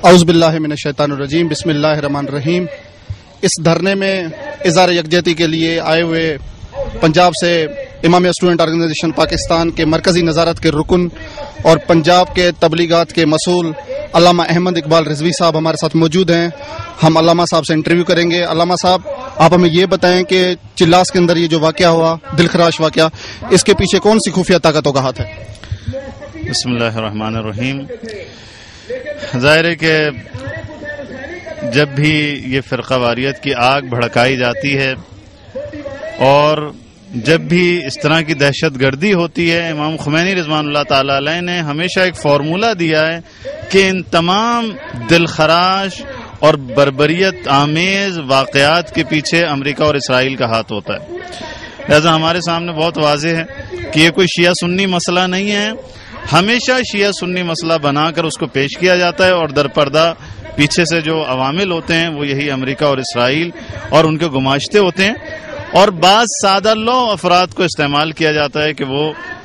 اعوذ باللہ من الشیطان الرجیم، بسم اللہ الرحمن الرحیم۔ اس دھرنے میں اظہار یکجہتی کے لیے آئے ہوئے پنجاب سے امامیہ اسٹوڈنٹ آرگنائزیشن پاکستان کے مرکزی نظارت کے رکن اور پنجاب کے تبلیغات کے مسئول علامہ احمد اقبال رضوی صاحب ہمارے ساتھ موجود ہیں۔ ہم علامہ صاحب سے انٹرویو کریں گے۔ علامہ صاحب، آپ ہمیں یہ بتائیں کہ چلاس کے اندر یہ جو واقعہ ہوا، دلخراش واقعہ، اس کے پیچھے کون سی خفیہ طاقتوں کا ہاتھ ہے؟ بسم اللہ الرحمن الرحیم۔ ظاہر ہے کہ جب بھی یہ فرقہ واریت کی آگ بھڑکائی جاتی ہے اور جب بھی اس طرح کی دہشت گردی ہوتی ہے، امام خمینی رضوان اللہ تعالی علیہ نے ہمیشہ ایک فارمولہ دیا ہے کہ ان تمام دلخراش اور بربریت آمیز واقعات کے پیچھے امریکہ اور اسرائیل کا ہاتھ ہوتا ہے۔ لہذا ہمارے سامنے بہت واضح ہے کہ یہ کوئی شیعہ سنی مسئلہ نہیں ہے، ہمیشہ شیعہ سنی مسئلہ بنا کر اس کو پیش کیا جاتا ہے، اور در پردہ پیچھے سے جو عوامل ہوتے ہیں وہ یہی امریکہ اور اسرائیل اور ان کے گماشتے ہوتے ہیں، اور بعض سادہ لو افراد کو استعمال کیا جاتا ہے کہ وہ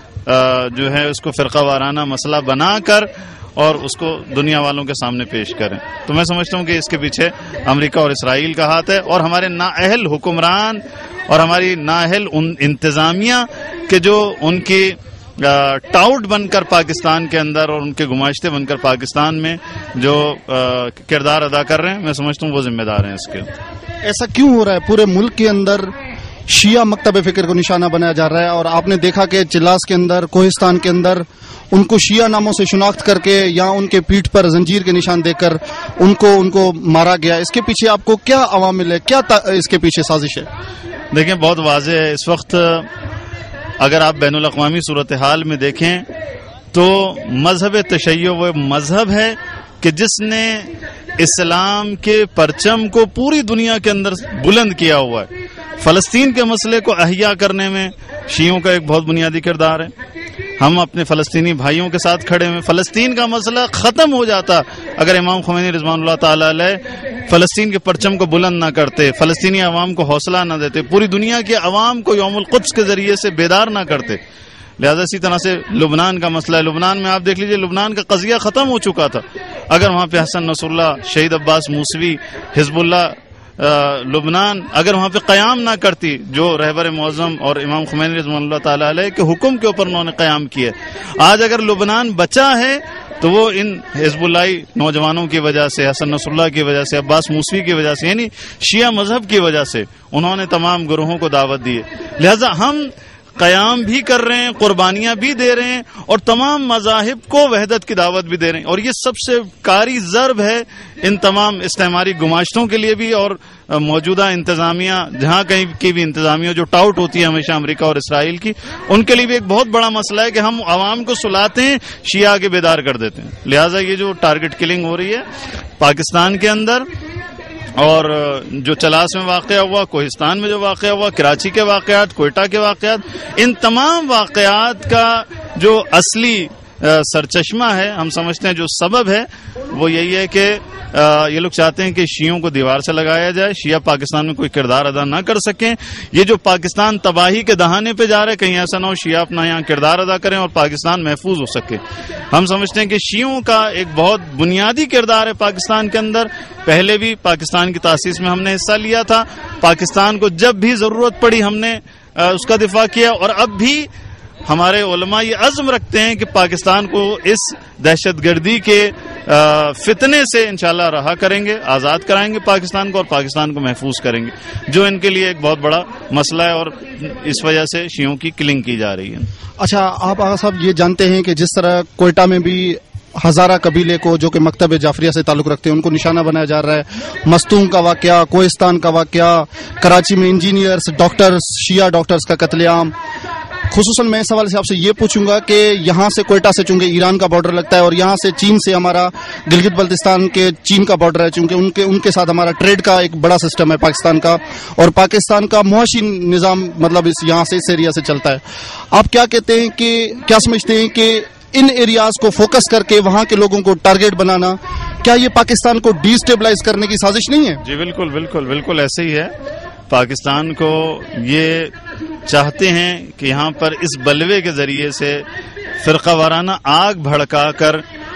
جو ہے اس کو فرقہ وارانہ مسئلہ بنا کر اور اس کو دنیا والوں کے سامنے پیش کریں۔ تو میں سمجھتا ہوں کہ اس کے پیچھے امریکہ اور اسرائیل کا ہاتھ ہے، اور ہمارے نااہل حکمران اور ہماری نااہل انتظامیہ کہ جو ان کی ٹاؤٹ بن کر پاکستان کے اندر اور ان کے گماشتے بن کر پاکستان میں جو کردار ادا کر رہے ہیں، میں سمجھتا ہوں وہ ذمہ دار ہیں اس کے۔ ایسا کیوں ہو رہا ہے؟ پورے ملک کے اندر شیعہ مکتب فکر کو نشانہ بنایا جا رہا ہے، اور آپ نے دیکھا کہ چلاس کے اندر، کوہستان کے اندر ان کو شیعہ ناموں سے شناخت کر کے یا ان کے پیٹھ پر زنجیر کے نشان دے کر ان کو مارا گیا۔ اس کے پیچھے آپ کو کیا عوامل ہے، کیا اس کے پیچھے سازش ہے؟ دیکھیں، بہت واضح ہے اس وقت اگر آپ بین الاقوامی صورتحال میں دیکھیں تو مذہب تشیع وہ مذہب ہے کہ جس نے اسلام کے پرچم کو پوری دنیا کے اندر بلند کیا ہوا ہے۔ فلسطین کے مسئلے کو احیا کرنے میں شیعوں کا ایک بہت بنیادی کردار ہے۔ ہم اپنے فلسطینی بھائیوں کے ساتھ کھڑے ہوئے۔ فلسطین کا مسئلہ ختم ہو جاتا اگر امام خمینی رضوان اللہ تعالی علیہ فلسطین کے پرچم کو بلند نہ کرتے، فلسطینی عوام کو حوصلہ نہ دیتے، پوری دنیا کے عوام کو یوم القدس کے ذریعے سے بیدار نہ کرتے۔ لہذا اسی طرح سے لبنان کا مسئلہ ہے۔ لبنان میں آپ دیکھ لیجئے، لبنان کا قضیہ ختم ہو چکا تھا اگر وہاں پہ حسن نصر اللہ، شہید عباس موسوی، حزب اللہ لبنان اگر وہاں پہ قیام نہ کرتی، جو رہبر معظم اور امام خمینی رضوان اللہ تعالی علیہ کے حکم کے اوپر انہوں نے قیام کیا۔ آج اگر لبنان بچا ہے تو وہ ان حزب اللہ نوجوانوں کی وجہ سے، حسن نصر اللہ کی وجہ سے، عباس موسوی کی وجہ سے، یعنی شیعہ مذہب کی وجہ سے انہوں نے تمام گروہوں کو دعوت دی ہے۔ لہذا ہم قیام بھی کر رہے ہیں، قربانیاں بھی دے رہے ہیں، اور تمام مذاہب کو وحدت کی دعوت بھی دے رہے ہیں، اور یہ سب سے کاری ضرب ہے ان تمام استعماری گماشتوں کے لیے بھی، اور موجودہ انتظامیہ، جہاں کہیں کی بھی انتظامیہ جو ٹاؤٹ ہوتی ہے ہمیشہ امریکہ اور اسرائیل کی، ان کے لیے بھی ایک بہت بڑا مسئلہ ہے کہ ہم عوام کو سلاتے ہیں، شیعہ کے بیدار کر دیتے ہیں۔ لہٰذا یہ جو ٹارگٹ کلنگ ہو رہی ہے پاکستان کے اندر، اور جو چلاس میں واقعہ ہوا، کوہستان میں جو واقعہ ہوا، کراچی کے واقعات، کوئٹہ کے واقعات، ان تمام واقعات کا جو اصلی سرچشمہ ہے، ہم سمجھتے ہیں جو سبب ہے وہ یہی ہے کہ یہ لوگ چاہتے ہیں کہ شیعوں کو دیوار سے لگایا جائے، شیعہ پاکستان میں کوئی کردار ادا نہ کر سکیں۔ یہ جو پاکستان تباہی کے دہانے پہ جا رہا ہے، کہیں ایسا نہ ہو شیعہ اپنا یہاں کردار ادا کریں اور پاکستان محفوظ ہو سکے۔ ہم سمجھتے ہیں کہ شیعوں کا ایک بہت بنیادی کردار ہے پاکستان کے اندر۔ پہلے بھی پاکستان کی تاسیس میں ہم نے حصہ لیا تھا، پاکستان کو جب بھی ضرورت پڑی ہم نے اس کا دفاع کیا، اور اب بھی ہمارے علماء یہ عزم رکھتے ہیں کہ پاکستان کو اس دہشت گردی کے فتنے سے انشاءاللہ رہا کریں گے، آزاد کرائیں گے پاکستان کو، اور پاکستان کو محفوظ کریں گے، جو ان کے لیے ایک بہت بڑا مسئلہ ہے، اور اس وجہ سے شیعوں کی کلنگ کی جا رہی ہے۔ اچھا، آپ آغا صاحب یہ جانتے ہیں کہ جس طرح کوئٹہ میں بھی ہزارہ قبیلے کو جو کہ مکتب جعفریہ سے تعلق رکھتے ہیں ان کو نشانہ بنایا جا رہا ہے، مستونگ کا واقعہ، کوہستان کا واقعہ، کراچی میں انجینئرز، ڈاکٹرز، شیعہ ڈاکٹرز کا قتل عام۔ خصوصاً میں اس سوال سے آپ سے یہ پوچھوں گا کہ یہاں سے کوئٹہ سے چونکہ ایران کا بارڈر لگتا ہے، اور یہاں سے چین سے ہمارا گلگت بلتستان کے چین کا بارڈر ہے، چونکہ ان کے ساتھ ہمارا ٹریڈ کا ایک بڑا سسٹم ہے پاکستان کا، اور پاکستان کا معاشی نظام مطلب یہاں سے اس ایریا سے چلتا ہے۔ آپ کیا کہتے ہیں کہ کیا سمجھتے ہیں کہ ان ایریاز کو فوکس کر کے وہاں کے لوگوں کو ٹارگیٹ بنانا، کیا یہ پاکستان کو ڈی اسٹیبلائز کرنے کی سازش نہیں ہے؟ جی بالکل بالکل بالکل ایسے ہی ہے۔ پاکستان کو یہ چاہتے ہیں کہ یہاں پر اس بلوے کے ذریعے سے فرقہ وارانہ آگ بھڑکا کر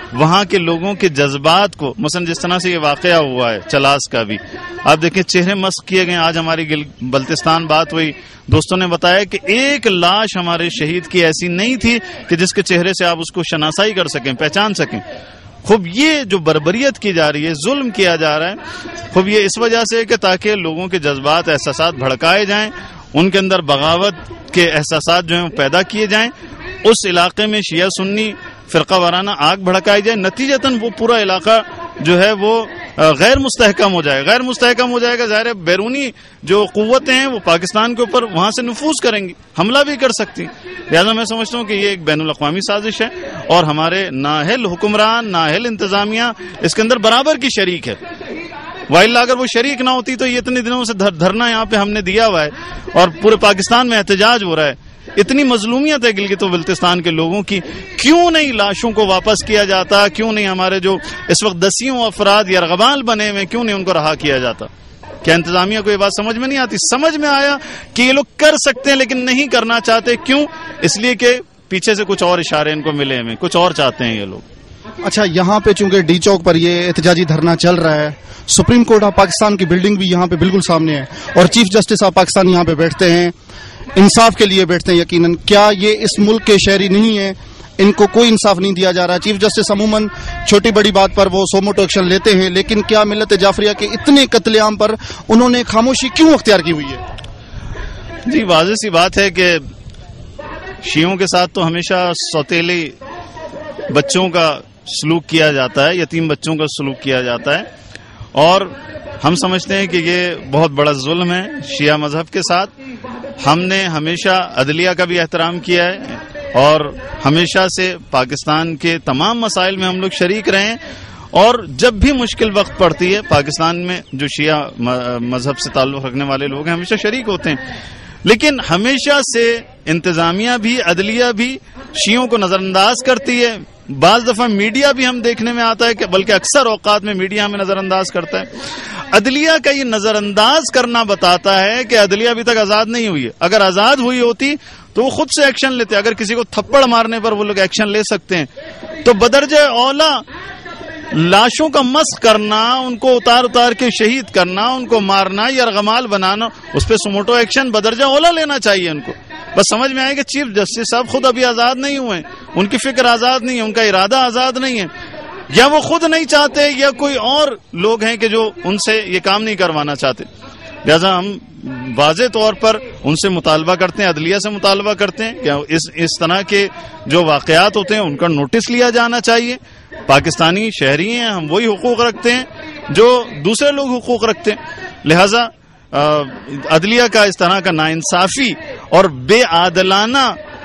وہاں کے لوگوں کے جذبات کو، مثلا جس طرح سے یہ واقعہ ہوا ہے چلاس کا بھی، آپ دیکھیں چہرے مسخ کیے گئے. آج ہماری بلتستان بات ہوئی، دوستوں نے بتایا کہ ایک لاش ہمارے شہید کی ایسی نہیں تھی کہ جس کے چہرے سے آپ اس کو شناسائی کر سکیں، پہچان سکیں. خوب یہ جو بربریت کی جا رہی ہے، ظلم کیا جا رہا ہے، خوب یہ اس وجہ سے کہ تاکہ لوگوں کے جذبات، احساسات بھڑکائے جائیں، ان کے اندر بغاوت کے احساسات جو ہیں وہ پیدا کیے جائیں، اس علاقے میں شیعہ سنی فرقہ وارانہ آگ بھڑکائی جائے، نتیجتاً وہ پورا علاقہ جو ہے وہ غیر مستحکم ہو جائے. غیر مستحکم ہو جائے گا، ظاہر ہے بیرونی جو قوتیں ہیں وہ پاکستان کے اوپر وہاں سے نفوذ کریں گی، حملہ بھی کر سکتی. لہٰذا میں سمجھتا ہوں کہ یہ ایک بین الاقوامی سازش ہے، اور ہمارے نااہل حکمران، نااہل انتظامیہ اس کے اندر برابر کی شریک ہے. وائلہ اگر وہ شریک نہ ہوتی تو یہ اتنے دنوں سے دھرنا یہاں پہ ہم نے دیا ہوا ہے اور پورے پاکستان میں احتجاج ہو رہا ہے. اتنی مظلومیت ہے گلگت و بلتستان کے لوگوں کی، کیوں نہیں لاشوں کو واپس کیا جاتا؟ کیوں نہیں ہمارے جو اس وقت دسیوں افراد یرغمال بنے ہوئے کیوں نہیں ان کو رہا کیا جاتا؟ کیا انتظامیہ کو یہ بات سمجھ میں نہیں آتی؟ سمجھ میں آیا کہ یہ لوگ کر سکتے ہیں لیکن نہیں کرنا چاہتے. کیوں؟ اس لیے کہ پیچھے سے کچھ اور اشارے ان کو ملے ہوئے، کچھ اور چاہتے ہیں یہ لوگ. اچھا، یہاں پہ چونکہ ڈی چوک پر یہ احتجاجی دھرنا چل رہا ہے، سپریم کورٹ آف پاکستان کی بلڈنگ بھی یہاں پہ بالکل سامنے ہے، اور چیف جسٹس آف پاکستان یہاں پہ بیٹھتے ہیں، انصاف کے لیے بیٹھتے ہیں. یقیناً کیا یہ اس ملک کے شہری نہیں ہیں؟ ان کو کوئی انصاف نہیں دیا جا رہا. چیف جسٹس عموماً چھوٹی بڑی بات پر وہ سوموٹو ایکشن لیتے ہیں، لیکن کیا ملت جعفریہ کے اتنے قتل عام پر انہوں نے خاموشی کیوں اختیار کی ہوئی ہے؟ جی واضح سی بات ہے کہ شیعوں کے ساتھ تو ہمیشہ سوتیلے بچوں کا سلوک کیا جاتا ہے، یتیم بچوں کا سلوک کیا جاتا ہے، اور ہم سمجھتے ہیں کہ یہ بہت بڑا ظلم ہے شیعہ مذہب کے ساتھ. ہم نے ہمیشہ عدلیہ کا بھی احترام کیا ہے اور ہمیشہ سے پاکستان کے تمام مسائل میں ہم لوگ شریک رہے ہیں، اور جب بھی مشکل وقت پڑتی ہے پاکستان میں جو شیعہ مذہب سے تعلق رکھنے والے لوگ ہیں ہمیشہ شریک ہوتے ہیں. لیکن ہمیشہ سے انتظامیہ بھی، عدلیہ بھی شیعوں کو نظر انداز کرتی ہے. بعض دفعہ میڈیا بھی ہم دیکھنے میں آتا ہے کہ بلکہ اکثر اوقات میں میڈیا ہمیں نظر انداز کرتا ہے. عدلیہ کا یہ نظر انداز کرنا بتاتا ہے کہ عدلیہ ابھی تک آزاد نہیں ہوئی ہے. اگر آزاد ہوئی ہوتی تو وہ خود سے ایکشن لیتے. اگر کسی کو تھپڑ مارنے پر وہ لوگ ایکشن لے سکتے ہیں تو بدرجہ اولا لاشوں کا مسخ کرنا، ان کو اتار کے شہید کرنا، ان کو مارنا، یرغمال بنانا، اس پہ سوموٹو ایکشن بدرجہ اولا لینا چاہیے ان کو. بس سمجھ میں آئے کہ چیف جسٹس صاحب خود ابھی آزاد نہیں ہوئے، ان کی فکر آزاد نہیں ہے، ان کا ارادہ آزاد نہیں ہے، یا وہ خود نہیں چاہتے یا کوئی اور لوگ ہیں کہ جو ان سے یہ کام نہیں کروانا چاہتے. لہذا ہم واضح طور پر ان سے مطالبہ کرتے ہیں، عدلیہ سے مطالبہ کرتے ہیں کہ اس طرح کے جو واقعات ہوتے ہیں ان کا نوٹس لیا جانا چاہیے. پاکستانی شہری ہیں، ہم وہی حقوق رکھتے ہیں جو دوسرے لوگ حقوق رکھتے ہیں. لہذا عدلیہ کا اس طرح کا ناانصافی اور بے عادلانہ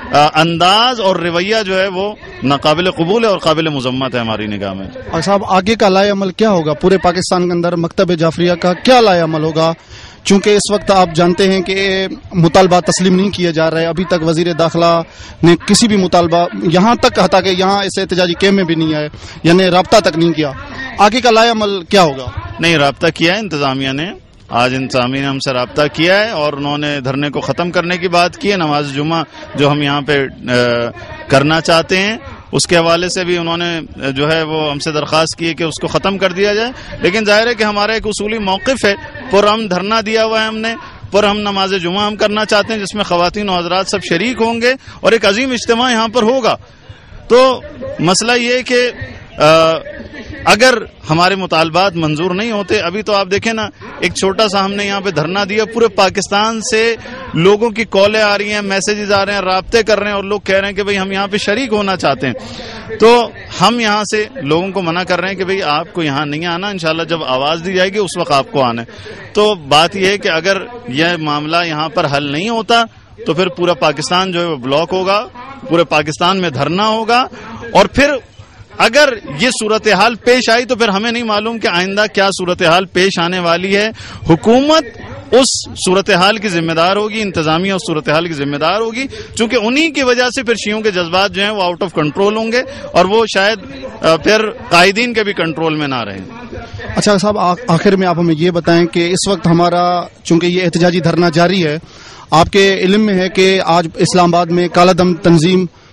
انداز اور رویہ جو ہے وہ ناقابل قبول ہے اور قابل مذمت ہے ہماری نگاہ میں. اور صاحب آگے کا لائے عمل کیا ہوگا؟ پورے پاکستان کے اندر مکتب جعفریہ کا کیا لائے عمل ہوگا؟ چونکہ اس وقت آپ جانتے ہیں کہ مطالبات تسلیم نہیں کیے جا رہے. ابھی تک وزیر داخلہ نے کسی بھی مطالبہ یہاں تک حتیٰ کہ یہاں اس احتجاجی کیمپ میں بھی نہیں آئے، یعنی رابطہ تک نہیں کیا. آگے کا لائے عمل کیا ہوگا؟ نہیں، رابطہ کیا ہے انتظامیہ نے. آج انتظامیہ نے ہم سے رابطہ کیا ہے اور انہوں نے دھرنے کو ختم کرنے کی بات کی ہے. نماز جمعہ جو ہم یہاں پہ کرنا چاہتے ہیں اس کے حوالے سے بھی انہوں نے جو ہے وہ ہم سے درخواست کی ہے کہ اس کو ختم کر دیا جائے. لیکن ظاہر ہے کہ ہمارا ایک اصولی موقف ہے، پر ہم دھرنا دیا ہوا ہے ہم نے، پر ہم نماز جمعہ ہم کرنا چاہتے ہیں جس میں خواتین و حضرات سب شریک ہوں گے اور ایک عظیم اجتماع یہاں پر ہوگا. تو مسئلہ یہ کہ اگر ہمارے مطالبات منظور نہیں ہوتے، ابھی تو آپ دیکھیں نا ایک چھوٹا سا ہم نے یہاں پہ دھرنا دیا، پورے پاکستان سے لوگوں کی کالیں آ رہی ہیں، میسیجز آ رہے ہیں، رابطے کر رہے ہیں اور لوگ کہہ رہے ہیں کہ بھئی ہم یہاں پہ شریک ہونا چاہتے ہیں. تو ہم یہاں سے لوگوں کو منع کر رہے ہیں کہ بھئی آپ کو یہاں نہیں آنا، انشاءاللہ جب آواز دی جائے گی اس وقت آپ کو آنا ہے. تو بات یہ ہے کہ اگر یہ معاملہ یہاں پر حل نہیں ہوتا تو پھر پورا پاکستان جو ہے وہ بلاک ہوگا، پورے پاکستان میں دھرنا ہوگا، اور پھر اگر یہ صورتحال پیش آئی تو پھر ہمیں نہیں معلوم کہ آئندہ کیا صورتحال پیش آنے والی ہے. حکومت اس صورتحال کی ذمہ دار ہوگی، انتظامیہ اس صورتحال کی ذمہ دار ہوگی، چونکہ انہی کی وجہ سے پھر شیعوں کے جذبات جو ہیں وہ آؤٹ آف کنٹرول ہوں گے اور وہ شاید پھر قائدین کے بھی کنٹرول میں نہ رہیں. اچھا صاحب، آخر میں آپ ہمیں یہ بتائیں کہ اس وقت ہمارا چونکہ یہ احتجاجی دھرنا جاری ہے، آپ کے علم میں ہے کہ آج اسلام آباد میں کالا دم تنظیم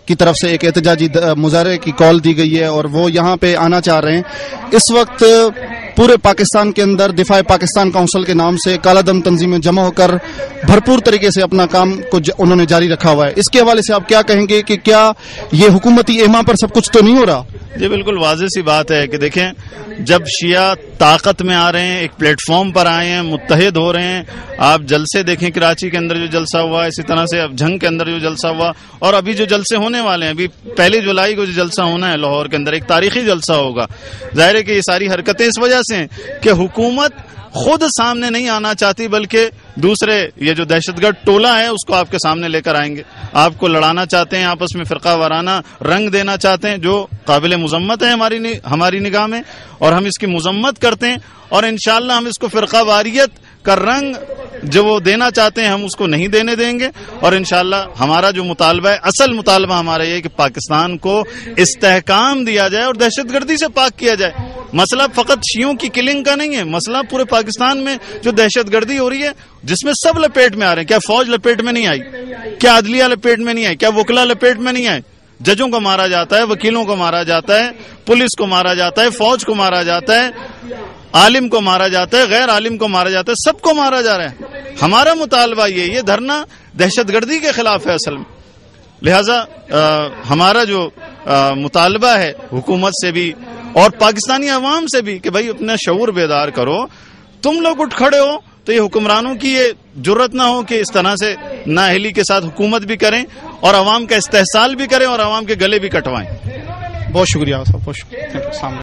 کی طرف سے ایک احتجاجی مظاہرے کی کال دی گئی ہے اور وہ یہاں پہ آنا چاہ رہے ہیں۔ اس وقت پورے پاکستان کے اندر دفاع پاکستان کونسل کے نام سے کالا دم تنظیمیں جمع ہو کر بھرپور طریقے سے اپنا کام کو انہوں نے جاری رکھا ہوا ہے۔ اس کے حوالے سے آپ کیا کہیں گے کہ کیا یہ حکومتی اہما پر سب کچھ تو نہیں ہو رہا؟ یہ بالکل واضح سی بات ہے کہ دیکھیں، جب شیعہ طاقت میں آ رہے ہیں، ایک پلیٹ فارم پر آئے ہیں، متحد ہو رہے ہیں، آپ جلسے دیکھیں کراچی کے اندر جو جلسہ ہوا، اسی طرح سے اب جھنگ کے اندر جو جلسہ ہوا، اور ابھی جو جلسے ہونے والے ہیں، ابھی 1 جولائی کو جو جلسہ ہونا ہے لاہور کے اندر، ایک تاریخی جلسہ ہوگا۔ ظاہر ہے کہ یہ ساری حرکتیں اس وجہ سے ہیں کہ حکومت خود سامنے نہیں آنا چاہتی، بلکہ دوسرے یہ جو دہشت گرد ٹولہ ہے اس کو آپ کے سامنے لے کر آئیں گے، آپ کو لڑانا چاہتے ہیں، آپس میں فرقہ وارانہ رنگ دینا چاہتے ہیں، جو قابل مذمت ہے ہماری نگاہ میں، اور ہم اس کی مذمت کرتے ہیں، اور انشاءاللہ ہم اس کو فرقہ واریت کا رنگ جو وہ دینا چاہتے ہیں ہم اس کو نہیں دینے دیں گے، اور انشاءاللہ ہمارا جو مطالبہ ہے، اصل مطالبہ ہمارا یہ ہے کہ پاکستان کو استحکام دیا جائے اور دہشت گردی سے پاک کیا جائے۔ مسئلہ فقط شیعوں کی کلنگ کا نہیں ہے، مسئلہ پورے پاکستان میں جو دہشت گردی ہو رہی ہے جس میں سب لپیٹ میں آ رہے ہیں۔ کیا فوج لپیٹ میں نہیں آئی؟ کیا عدلیہ لپیٹ میں نہیں آئی؟ کیا وکلا لپیٹ میں نہیں آئے؟ ججوں کو مارا جاتا ہے، وکیلوں کو مارا جاتا ہے، پولیس کو مارا جاتا ہے، فوج کو مارا جاتا ہے، عالم کو مارا جاتا ہے، غیر عالم کو مارا جاتا ہے، سب کو مارا جا رہا ہے۔ ہمارا مطالبہ یہ دھرنا دہشت گردی کے خلاف ہے اصل میں، لہذا ہمارا جو مطالبہ ہے حکومت سے بھی اور پاکستانی عوام سے بھی کہ بھائی اپنا شعور بیدار کرو، تم لوگ اٹھ کھڑے ہو تو یہ حکمرانوں کی یہ جرت نہ ہو کہ اس طرح سے نااہلی کے ساتھ حکومت بھی کریں اور عوام کا استحصال بھی کریں اور عوام کے گلے بھی کٹوائیں۔ بہت شکریہ صاحب، بہت شکریہ۔